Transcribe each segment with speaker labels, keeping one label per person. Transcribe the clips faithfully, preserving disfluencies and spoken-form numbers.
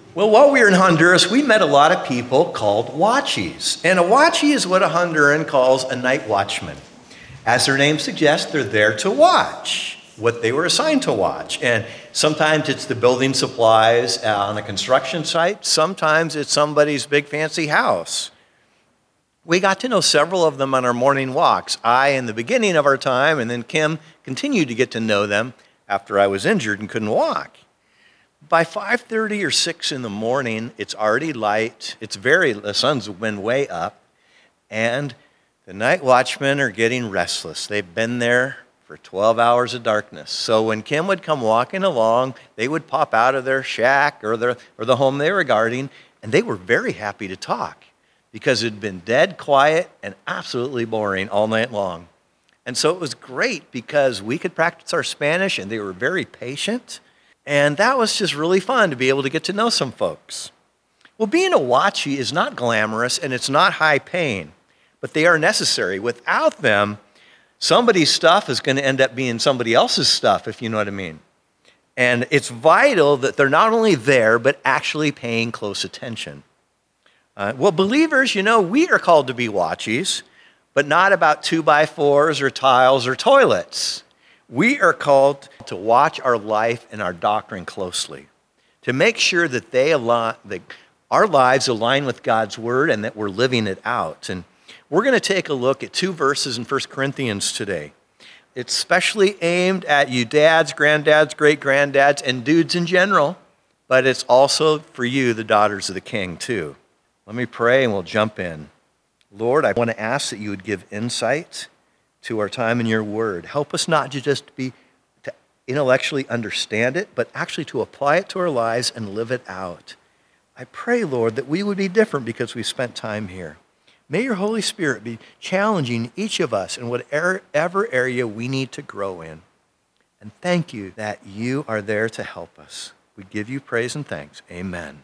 Speaker 1: Well, while we were in Honduras, we met a lot of people called Huachis. And a Huachi is what a Honduran calls a night watchman. As their name suggests, they're there to watch what they were assigned to watch. And sometimes it's the building supplies on a construction site. Sometimes it's somebody's big fancy house. We got to know several of them on our morning walks. I, in the beginning of our time, and then Kim continued to get to know them after I was injured and couldn't walk. By five thirty or six in the morning, it's already light. It's very, the sun's been way up, and the night watchmen are getting restless. They've been there for twelve hours of darkness. So when Kim would come walking along, they would pop out of their shack or their or the home they were guarding, and they were very happy to talk because it had been dead quiet and absolutely boring all night long. And so it was great because we could practice our Spanish, and they were very patient. And that was just really fun to be able to get to know some folks. Well, being a Huachi is not glamorous and it's not high paying, but they are necessary. Without them, somebody's stuff is going to end up being somebody else's stuff, if you know what I mean. And it's vital that they're not only there, but actually paying close attention. Uh, well, believers, you know, we are called to be Huachis, but not about two by fours or tiles or toilets. We are called to watch our life and our doctrine closely, to make sure that they align, that our lives align with God's word and that we're living it out. And we're going to take a look at two verses in First Corinthians today. It's specially aimed at you dads, granddads, great-granddads, and dudes in general, but it's also for you, the daughters of the King, too. Let me pray and we'll jump in. Lord, I want to ask that you would give insight to our time in your word. Help us not to just be to intellectually understand it, but actually to apply it to our lives and live it out. I pray, Lord, that we would be different because we spent time here. May your Holy Spirit be challenging each of us in whatever area we need to grow in. And thank you that you are there to help us. We give you praise and thanks. Amen.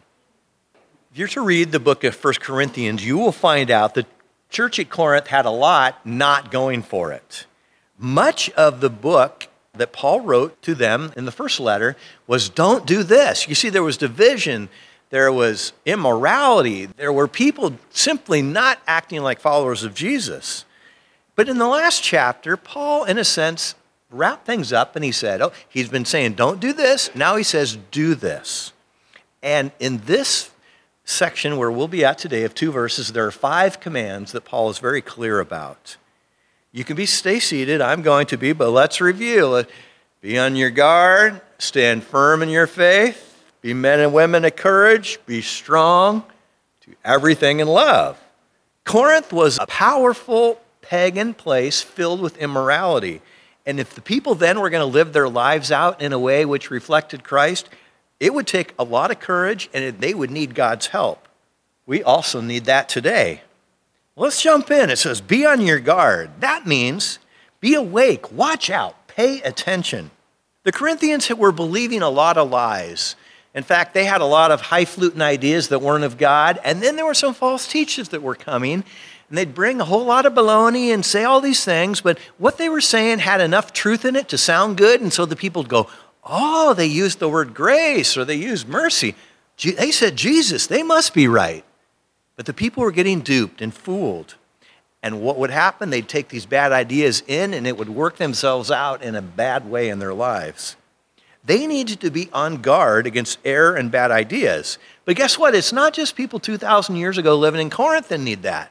Speaker 1: If you're to read the book of First Corinthians, you will find out that church at Corinth had a lot not going for it. Much of the book that Paul wrote to them in the first letter was, don't do this. You see, there was division, there was immorality, there were people simply not acting like followers of Jesus. But in the last chapter, Paul, in a sense, wrapped things up and he said, oh, he's been saying, don't do this. Now he says, do this. And in this section where we'll be at today of two verses, there are five commands that Paul is very clear about. You can be stay seated, I'm going to be, but let's review. Be on your guard, stand firm in your faith, be men and women of courage, be strong, do everything in love. Corinth was a powerful pagan place filled with immorality. And if the people then were going to live their lives out in a way which reflected Christ, it would take a lot of courage, and they would need God's help. We also need that today. Let's jump in. It says, be on your guard. That means be awake, watch out, pay attention. The Corinthians were believing a lot of lies. In fact, they had a lot of highfalutin ideas that weren't of God, and then there were some false teachers that were coming, and they'd bring a whole lot of baloney and say all these things, but what they were saying had enough truth in it to sound good, and so the people would go, oh, they used the word grace or they used mercy. They said Jesus, they must be right. But the people were getting duped and fooled. And what would happen? They'd take these bad ideas in and it would work themselves out in a bad way in their lives. They needed to be on guard against error and bad ideas. But guess what? It's not just people two thousand years ago living in Corinth that need that.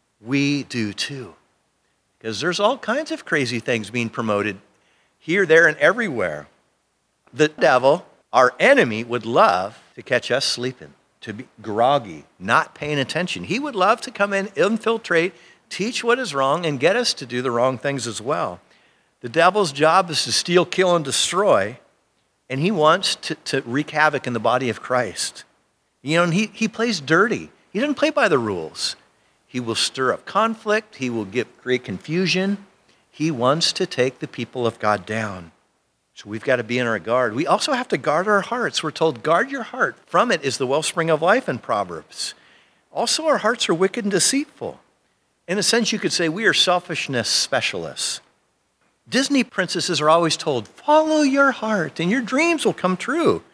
Speaker 1: We do too. Because there's all kinds of crazy things being promoted here, there, and everywhere. The devil, our enemy, would love to catch us sleeping, to be groggy, not paying attention. He would love to come in, infiltrate, teach what is wrong, and get us to do the wrong things as well. The devil's job is to steal, kill, and destroy, and he wants to, to wreak havoc in the body of Christ. You know, and he, he plays dirty. He doesn't play by the rules. He will stir up conflict. He will give, create confusion. He wants to take the people of God down. So we've got to be on our guard. We also have to guard our hearts. We're told, guard your heart. From it is the wellspring of life in Proverbs. Also, our hearts are wicked and deceitful. In a sense, you could say we are selfishness specialists. Disney princesses are always told, follow your heart and your dreams will come true.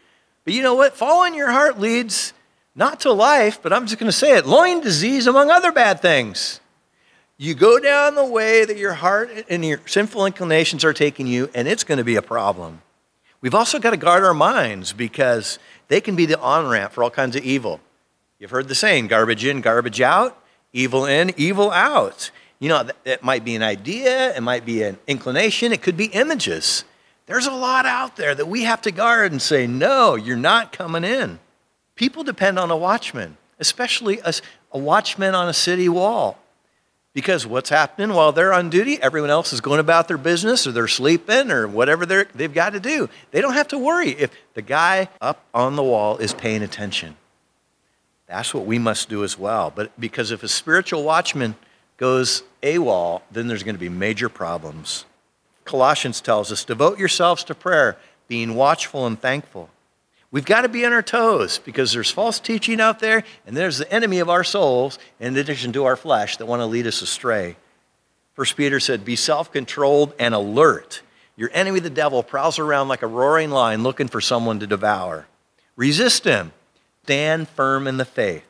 Speaker 1: But you know what? Following your heart leads not to life, but I'm just going to say it, loin disease among other bad things. You go down the way that your heart and your sinful inclinations are taking you, and it's going to be a problem. We've also got to guard our minds because they can be the on-ramp for all kinds of evil. You've heard the saying, garbage in, garbage out, evil in, evil out. You know, it might be an idea, it might be an inclination, it could be images. There's a lot out there that we have to guard and say, no, you're not coming in. People depend on a watchman, especially a, a watchman on a city wall. Because what's happening while they're on duty, everyone else is going about their business or they're sleeping or whatever they're, they've got to do. They don't have to worry if the guy up on the wall is paying attention. That's what we must do as well. But because if a spiritual watchman goes AWOL, then there's going to be major problems. Colossians tells us, devote yourselves to prayer, being watchful and thankful. We've got to be on our toes because there's false teaching out there, and there's the enemy of our souls, in addition to our flesh, that want to lead us astray. First Peter said, be self-controlled and alert. Your enemy, the devil, prowls around like a roaring lion looking for someone to devour. Resist him. Stand firm in the faith.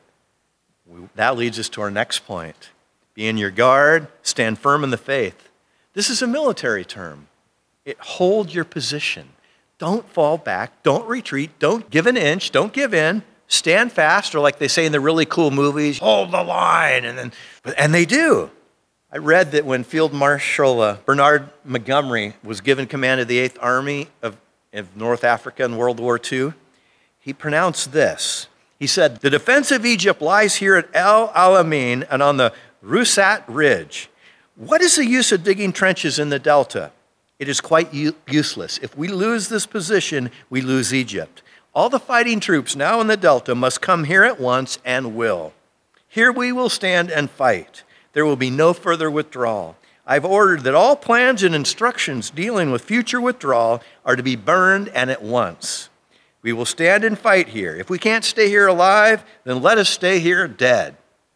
Speaker 1: That leads us to our next point. Be in your guard, stand firm in the faith. This is a military term. It hold your position. Don't fall back. Don't retreat. Don't give an inch. Don't give in. Stand fast, or like they say in the really cool movies, hold the line. And then, and they do. I read that when Field Marshal uh, Bernard Montgomery was given command of the eighth Army of, of North Africa in World War Two, he pronounced this. He said, the defense of Egypt lies here at El Alamein and on the Rusat Ridge. What is the use of digging trenches in the delta? It is quite u- useless. If we lose this position, we lose Egypt. All the fighting troops now in the delta must come here at once and will. Here we will stand and fight. There will be no further withdrawal. I've ordered that all plans and instructions dealing with future withdrawal are to be burned and at once. We will stand and fight here. If we can't stay here alive, then let us stay here dead.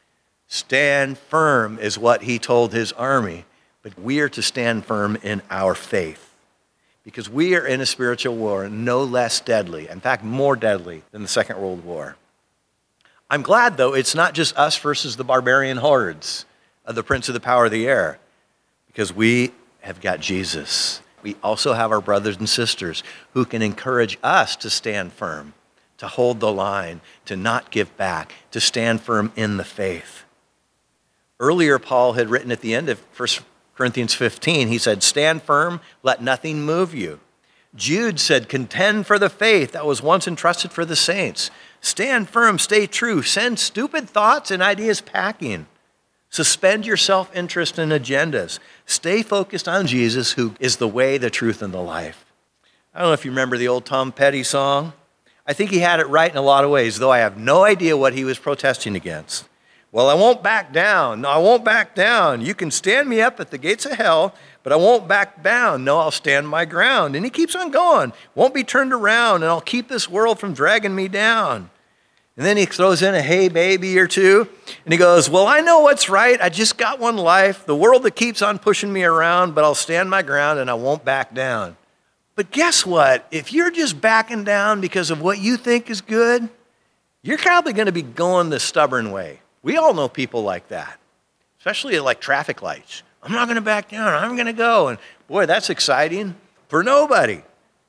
Speaker 1: Stand firm is what he told his army. But we are to stand firm in our faith because we are in a spiritual war no less deadly, in fact, more deadly than the Second World War. I'm glad, though, it's not just us versus the barbarian hordes of the prince of the power of the air because we have got Jesus. We also have our brothers and sisters who can encourage us to stand firm, to hold the line, to not give back, to stand firm in the faith. Earlier, Paul had written at the end of First Corinthians fifteen, he said, stand firm, let nothing move you. Jude said, contend for the faith that was once entrusted for the saints. Stand firm, stay true, send stupid thoughts and ideas packing. Suspend your self-interest and agendas. Stay focused on Jesus, who is the way, the truth, and the life. I don't know if you remember the old Tom Petty song. I think he had it right in a lot of ways, though I have no idea what he was protesting against. Well, I won't back down. No, I won't back down. You can stand me up at the gates of hell, but I won't back down. No, I'll stand my ground. And he keeps on going. Won't be turned around, and I'll keep this world from dragging me down. And then he throws in a hey baby or two, and he goes, well, I know what's right. I just got one life, the world that keeps on pushing me around, but I'll stand my ground and I won't back down. But guess what? If you're just backing down because of what you think is good, you're probably going to be going the stubborn way. We all know people like that, especially at like traffic lights. I'm not going to back down. I'm going to go. And boy, that's exciting for nobody.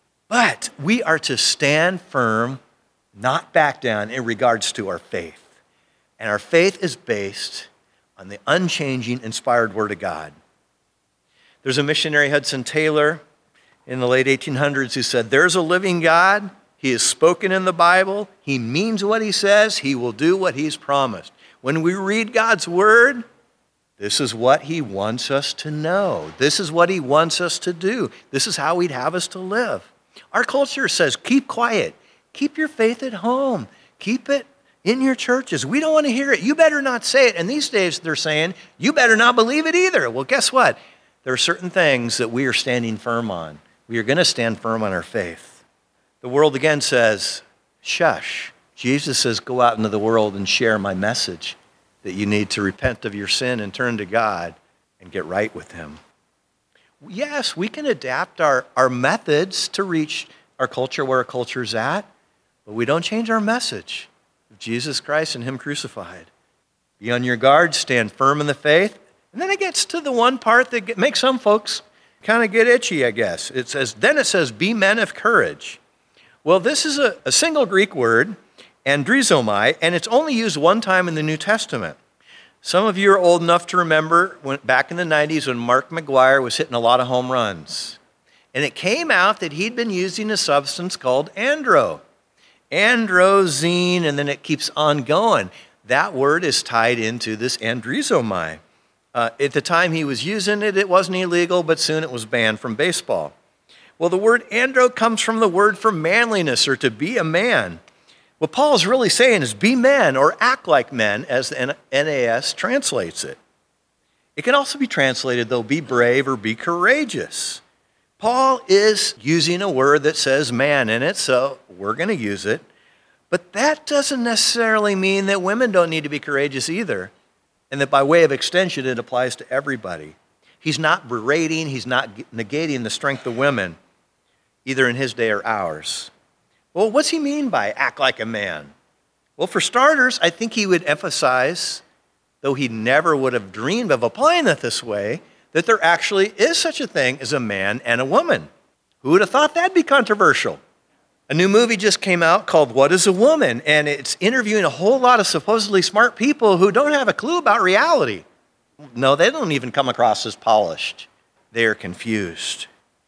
Speaker 1: But we are to stand firm, not back down in regards to our faith. And our faith is based on the unchanging, inspired Word of God. There's a missionary, Hudson Taylor, in the late eighteen hundreds who said, there's a living God. He is spoken in the Bible. He means what he says. He will do what he's promised. When we read God's word, this is what he wants us to know. This is what he wants us to do. This is how he'd have us to live. Our culture says, keep quiet. Keep your faith at home. Keep it in your churches. We don't want to hear it. You better not say it. And these days they're saying, you better not believe it either. Well, guess what? There are certain things that we are standing firm on. We are going to stand firm on our faith. The world again says, shush. Jesus says, go out into the world and share my message that you need to repent of your sin and turn to God and get right with him. Yes, we can adapt our, our methods to reach our culture where our culture's at, but we don't change our message of Jesus Christ and him crucified. Be on your guard, stand firm in the faith. And then it gets to the one part that get, makes some folks kind of get itchy, I guess. It says, then it says, be men of courage. Well, this is a, a single Greek word, andrizomai, and it's only used one time in the New Testament. Some of you are old enough to remember when, back in the nineties when Mark McGwire was hitting a lot of home runs. And it came out that he'd been using a substance called andro. Androzine, and then it keeps on going. That word is tied into this andrizomai. Uh, at the time he was using it, it wasn't illegal, but soon it was banned from baseball. Well, the word andro comes from the word for manliness or to be a man. What Paul is really saying is be men or act like men, as the N A S translates it. It can also be translated, though, be brave or be courageous. Paul is using a word that says man in it, so we're going to use it. But that doesn't necessarily mean that women don't need to be courageous either, and that by way of extension, it applies to everybody. He's not berating, he's not negating the strength of women, either in his day or ours. Well, what's he mean by act like a man? Well, for starters, I think he would emphasize, though he never would have dreamed of applying it this way, that there actually is such a thing as a man and a woman. Who would have thought that'd be controversial? A new movie just came out called What is a Woman? And it's interviewing a whole lot of supposedly smart people who don't have a clue about reality. No, they don't even come across as polished. They are confused.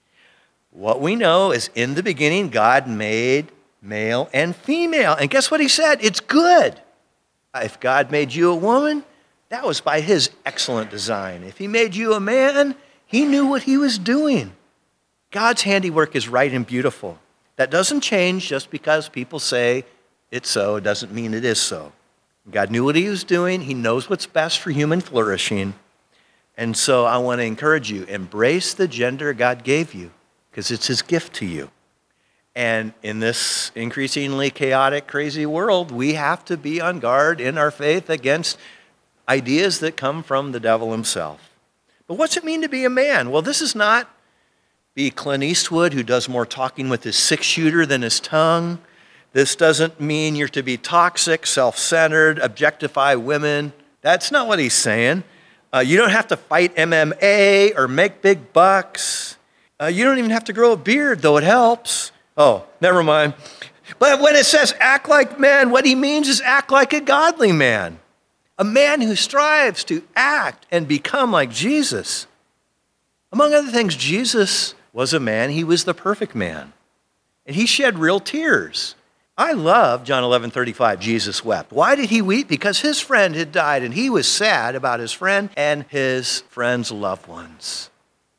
Speaker 1: What we know is in the beginning, God made male and female. And guess what he said? It's good. If God made you a woman, that was by his excellent design. If he made you a man, he knew what he was doing. God's handiwork is right and beautiful. That doesn't change just because people say it's so. It doesn't mean it is so. God knew what he was doing. He knows what's best for human flourishing. And so I want to encourage you, embrace the gender God gave you because it's his gift to you. And in this increasingly chaotic, crazy world, we have to be on guard in our faith against ideas that come from the devil himself. But what's it mean to be a man? Well, this is not be Clint Eastwood, who does more talking with his six-shooter than his tongue. This doesn't mean you're to be toxic, self-centered, objectify women. That's not what he's saying. Uh, you don't have to fight M M A or make big bucks. Uh, you don't even have to grow a beard, though it helps. Oh, never mind. But when it says act like men, what he means is act like a godly man. A man who strives to act and become like Jesus. Among other things, Jesus was a man. He was the perfect man. And he shed real tears. I love John eleven thirty-five, Jesus wept. Why did he weep? Because his friend had died, and he was sad about his friend and his friend's loved ones.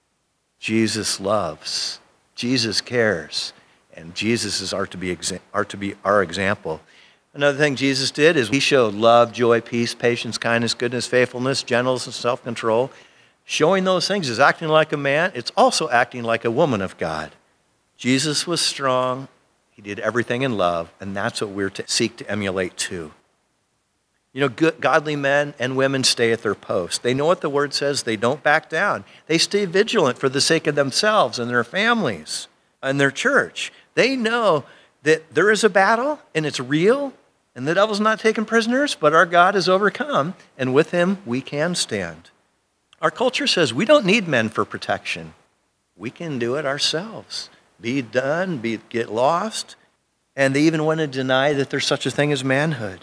Speaker 1: Jesus loves. Jesus cares. And Jesus is are to be, are to be our example. Another thing Jesus did is he showed love, joy, peace, patience, kindness, goodness, faithfulness, gentleness, and self-control. Showing those things is acting like a man. It's also acting like a woman of God. Jesus was strong. He did everything in love, and that's what we're to seek to emulate too. You know, good, godly men and women stay at their post. They know what the word says. They don't back down. They stay vigilant for the sake of themselves and their families and their church. They know that there is a battle, and it's real, and the devil's not taken prisoners, but our God is overcome, and with him we can stand. Our culture says we don't need men for protection. We can do it ourselves. Be done, be, get lost, and they even want to deny that there's such a thing as manhood.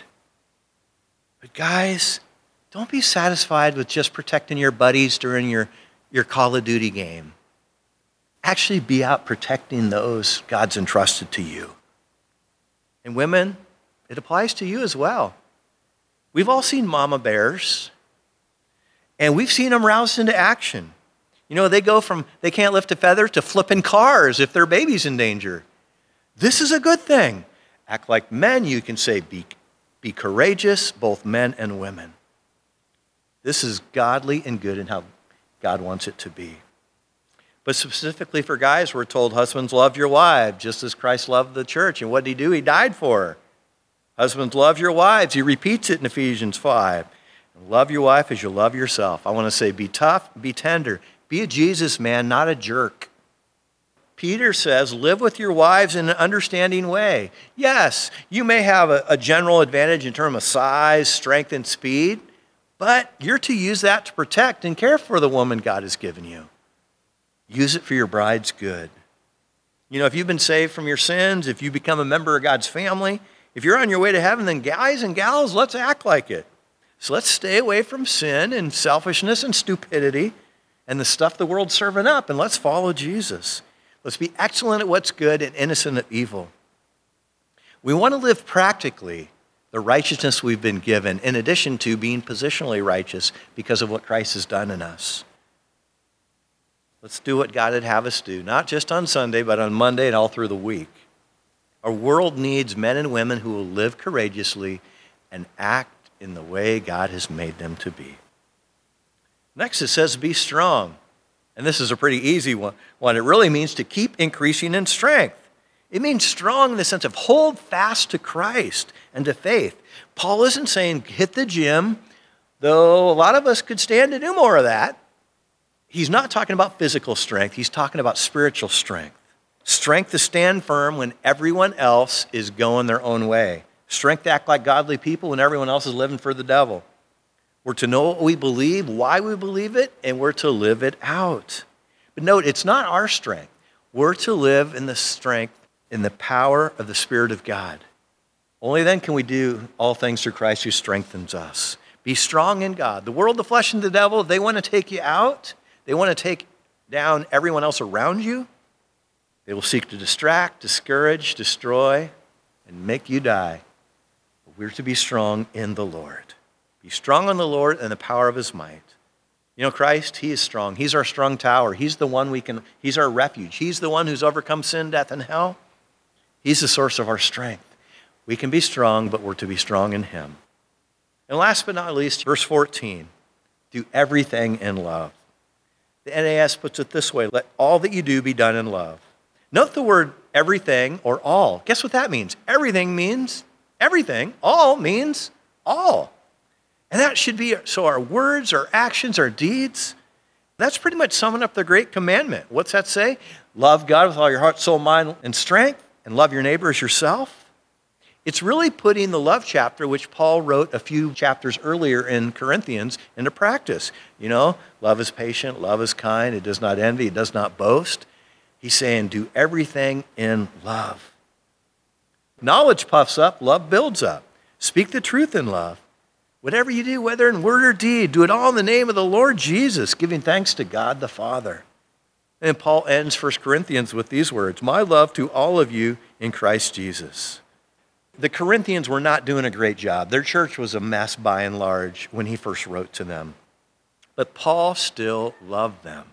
Speaker 1: But guys, don't be satisfied with just protecting your buddies during your, your Call of Duty game. Actually be out protecting those God's entrusted to you. And women, it applies to you as well. We've all seen mama bears, and we've seen them roused into action. You know, they go from they can't lift a feather to flipping cars if their baby's in danger. This is a good thing. Act like men, you can say, be, be courageous, both men and women. This is godly and good in how God wants it to be. But specifically for guys, we're told, husbands, love your wives, just as Christ loved the church. And what did he do? He died for her. Husbands, love your wives. He repeats it in Ephesians five. Love your wife as you love yourself. I want to say be tough, be tender. Be a Jesus man, not a jerk. Peter says, live with your wives in an understanding way. Yes, you may have a, a general advantage in terms of size, strength, and speed, but you're to use that to protect and care for the woman God has given you. Use it for your bride's good. You know, if you've been saved from your sins, if you become a member of God's family, if you're on your way to heaven, then guys and gals, let's act like it. So let's stay away from sin and selfishness and stupidity and the stuff the world's serving up, and let's follow Jesus. Let's be excellent at what's good and innocent of evil. We want to live practically the righteousness we've been given, in addition to being positionally righteous because of what Christ has done in us. Let's do what God would have us do, not just on Sunday, but on Monday and all through the week. Our world needs men and women who will live courageously and act in the way God has made them to be. Next, it says, be strong. And this is a pretty easy one. One. It really means to keep increasing in strength. It means strong in the sense of hold fast to Christ and to faith. Paul isn't saying hit the gym, though a lot of us could stand to do more of that. He's not talking about physical strength. He's talking about spiritual strength. Strength to stand firm when everyone else is going their own way. Strength to act like godly people when everyone else is living for the devil. We're to know what we believe, why we believe it, and we're to live it out. But note, it's not our strength. We're to live in the strength, in the power of the Spirit of God. Only then can we do all things through Christ who strengthens us. Be strong in God. The world, the flesh, and the devil, they want to take you out. They want to take down everyone else around you. They will seek to distract, discourage, destroy, and make you die. But we're to be strong in the Lord. Be strong in the Lord and the power of his might. You know, Christ, he is strong. He's our strong tower. He's the one we can, he's our refuge. He's the one who's overcome sin, death, and hell. He's the source of our strength. We can be strong, but we're to be strong in him. And last but not least, verse fourteen, do everything in love. The N A S puts it this way, let all that you do be done in love. Note the word everything or all. Guess what that means? Everything means everything. All means all. And that should be, so our words, our actions, our deeds, that's pretty much summing up the great commandment. What's that say? Love God with all your heart, soul, mind, and strength, and love your neighbor as yourself. It's really putting the love chapter, which Paul wrote a few chapters earlier in Corinthians, into practice. You know, love is patient, love is kind, it does not envy, it does not boast. He's saying, do everything in love. Knowledge puffs up, love builds up. Speak the truth in love. Whatever you do, whether in word or deed, do it all in the name of the Lord Jesus, giving thanks to God the Father. And Paul ends First Corinthians with these words, my love to all of you in Christ Jesus. The Corinthians were not doing a great job. Their church was a mess by and large when he first wrote to them. But Paul still loved them.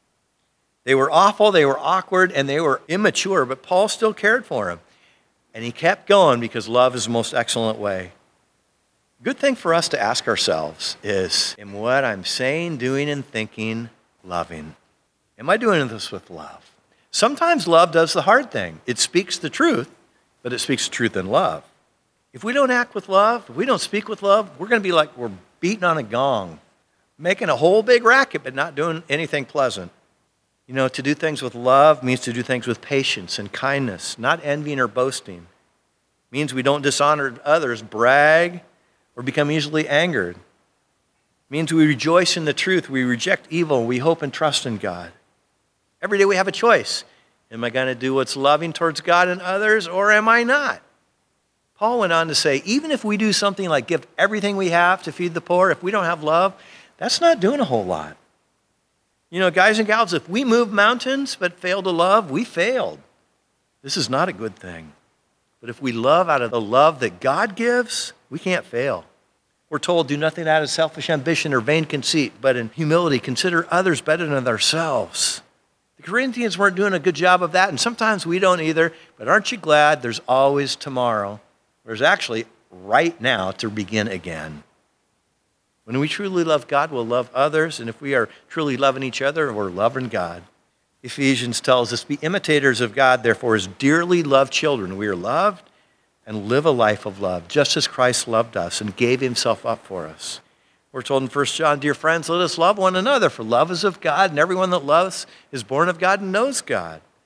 Speaker 1: They were awful, they were awkward, and they were immature, but Paul still cared for them. And he kept going because love is the most excellent way. Good thing for us to ask ourselves is, am what I'm saying, doing, and thinking loving? Am I doing this with love? Sometimes love does the hard thing. It speaks the truth, but it speaks the truth in love. If we don't act with love, if we don't speak with love, we're going to be like we're beating on a gong, making a whole big racket, but not doing anything pleasant. You know, to do things with love means to do things with patience and kindness, not envying or boasting. It means we don't dishonor others, brag, or become easily angered. It means we rejoice in the truth, we reject evil, we hope and trust in God. Every day we have a choice. Am I going to do what's loving towards God and others, or am I not? Paul went on to say, even if we do something like give everything we have to feed the poor, if we don't have love, that's not doing a whole lot. You know, guys and gals, if we move mountains but fail to love, we failed. This is not a good thing. But if we love out of the love that God gives, we can't fail. We're told, do nothing out of selfish ambition or vain conceit, but in humility, consider others better than ourselves. The Corinthians weren't doing a good job of that, and sometimes we don't either, but aren't you glad there's always tomorrow? There's actually right now to begin again. When we truly love God, we'll love others, and if we are truly loving each other, we're loving God. Ephesians tells us, be imitators of God, therefore, as dearly loved children. We are loved and live a life of love, just as Christ loved us and gave himself up for us. We're told in First John, dear friends, let us love one another, for love is of God, and everyone that loves is born of God and knows God.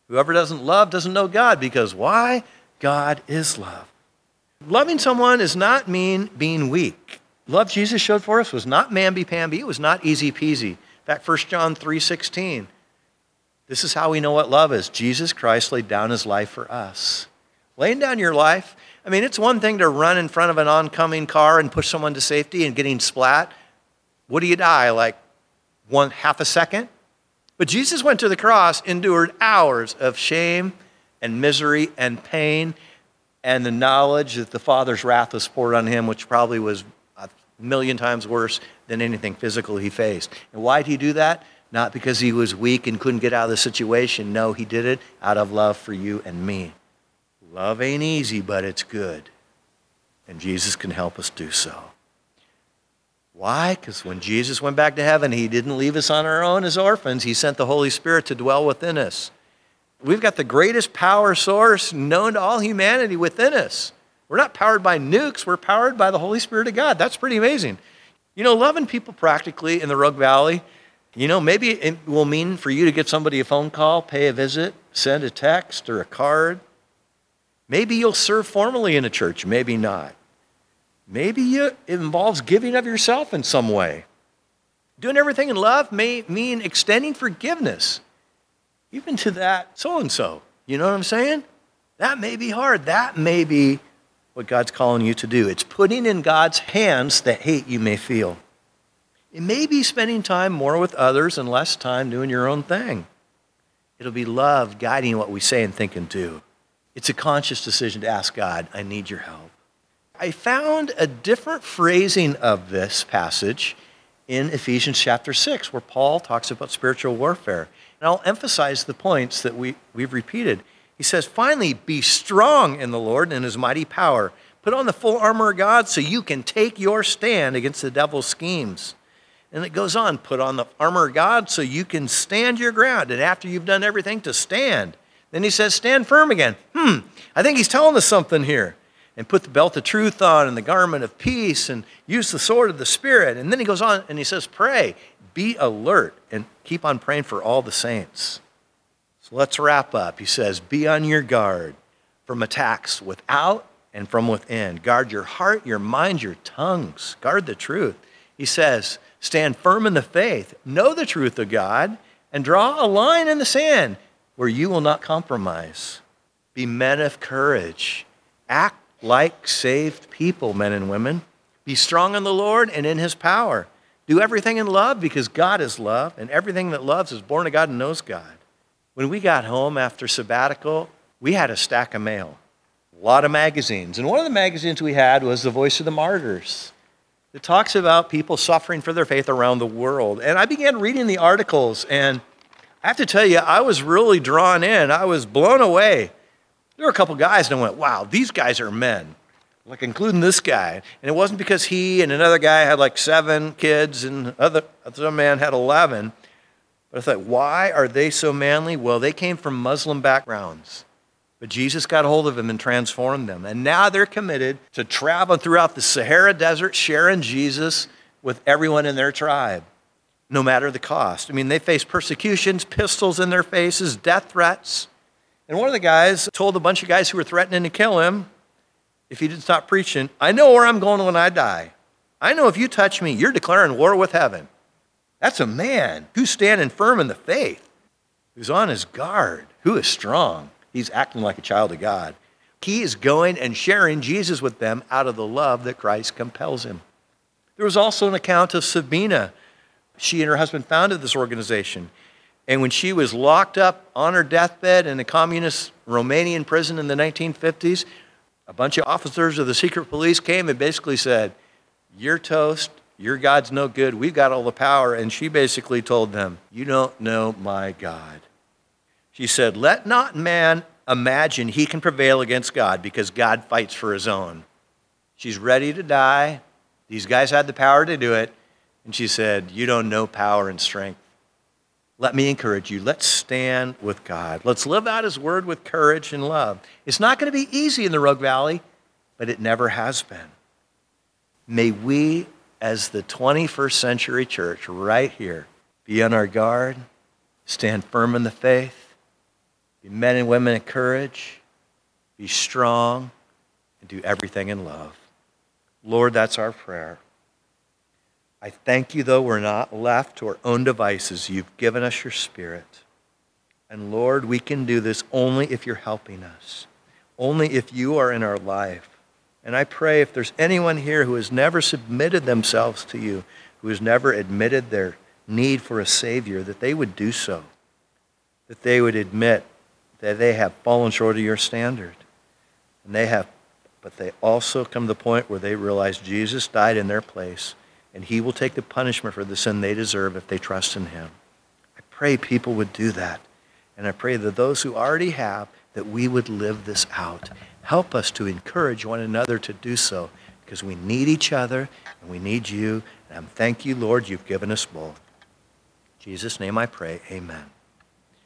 Speaker 1: Whoever doesn't love doesn't know God, because why? God is love. Loving someone does not mean being weak. Love Jesus showed for us was not mamby-pamby. It was not easy peasy. In fact, First John three sixteen, this is how we know what love is. Jesus Christ laid down his life for us. Laying down your life, I mean, it's one thing to run in front of an oncoming car and push someone to safety and getting splat. What do you die, like one half a second? But Jesus went to the cross, endured hours of shame and misery and pain and the knowledge that the Father's wrath was poured on him, which probably was a million times worse than anything physical he faced. And why did he do that? Not because he was weak and couldn't get out of the situation. No, he did it out of love for you and me. Love ain't easy, but it's good. And Jesus can help us do so. Why? Because when Jesus went back to heaven, he didn't leave us on our own as orphans. He sent the Holy Spirit to dwell within us. We've got the greatest power source known to all humanity within us. We're not powered by nukes. We're powered by the Holy Spirit of God. That's pretty amazing. You know, loving people practically in the Rogue Valley, you know, maybe it will mean for you to get somebody a phone call, pay a visit, send a text or a card. Maybe you'll serve formally in a church, maybe not. Maybe you, it involves giving of yourself in some way. Doing everything in love may mean extending forgiveness, even to that so-and-so. You know what I'm saying? That may be hard. That may be what God's calling you to do. It's putting in God's hands the hate you may feel. It may be spending time more with others and less time doing your own thing. It'll be love guiding what we say and think and do. It's a conscious decision to ask God, I need your help. I found a different phrasing of this passage in Ephesians chapter six, where Paul talks about spiritual warfare. And I'll emphasize the points that we, we've repeated. He says, finally, be strong in the Lord and in his mighty power. Put on the full armor of God so you can take your stand against the devil's schemes. And it goes on, put on the armor of God so you can stand your ground. And after you've done everything, to stand. Then he says, stand firm again. Hmm, I think he's telling us something here. And put the belt of truth on and the garment of peace and use the sword of the Spirit. And then he goes on and he says, pray, be alert, and keep on praying for all the saints. So let's wrap up. He says, be on your guard from attacks without and from within. Guard your heart, your mind, your tongues. Guard the truth. He says, stand firm in the faith, know the truth of God, and draw a line in the sand where you will not compromise. Be men of courage. Act like saved people, men and women. Be strong in the Lord and in his power. Do everything in love because God is love, and everything that loves is born of God and knows God. When we got home after sabbatical, we had a stack of mail, a lot of magazines. And one of the magazines we had was The Voice of the Martyrs. It talks about people suffering for their faith around the world. And I began reading the articles, and I have to tell you, I was really drawn in. I was blown away. There were a couple guys, and I went, wow, these guys are men, like including this guy. And it wasn't because he and another guy had like seven kids, and other other man had eleven. But I thought, why are they so manly? Well, they came from Muslim backgrounds. But Jesus got a hold of them and transformed them. And now they're committed to traveling throughout the Sahara Desert, sharing Jesus with everyone in their tribe, no matter the cost. I mean, they faced persecutions, pistols in their faces, death threats. And one of the guys told a bunch of guys who were threatening to kill him, if he didn't stop preaching, I know where I'm going when I die. I know if you touch me, you're declaring war with heaven. That's a man who's standing firm in the faith, who's on his guard, who is strong. He's acting like a child of God. He is going and sharing Jesus with them out of the love that Christ compels him. There was also an account of Sabina. She and her husband founded this organization. And when she was locked up on her deathbed in a communist Romanian prison in the nineteen fifties, a bunch of officers of the secret police came and basically said, you're toast, your God's no good, we've got all the power. And she basically told them, you don't know my God. She said, let not man imagine he can prevail against God because God fights for his own. She's ready to die. These guys had the power to do it. And she said, you don't know power and strength. Let me encourage you. Let's stand with God. Let's live out his word with courage and love. It's not going to be easy in the Rogue Valley, but it never has been. May we, as the twenty-first century church right here, be on our guard, stand firm in the faith, Be men and women of courage. Be strong. And do everything in love. Lord, that's our prayer. I thank you, though, we're not left to our own devices. You've given us your Spirit. And Lord, we can do this only if you're helping us. Only if you are in our life. And I pray if there's anyone here who has never submitted themselves to you, who has never admitted their need for a Savior, that they would do so. That they would admit that they have fallen short of your standard. And they have, but they also come to the point where they realize Jesus died in their place, and he will take the punishment for the sin they deserve if they trust in him. I pray people would do that. And I pray that those who already have, that we would live this out. Help us to encourage one another to do so, because we need each other and we need you. And thank you, Lord, you've given us both. In Jesus' name I pray, amen.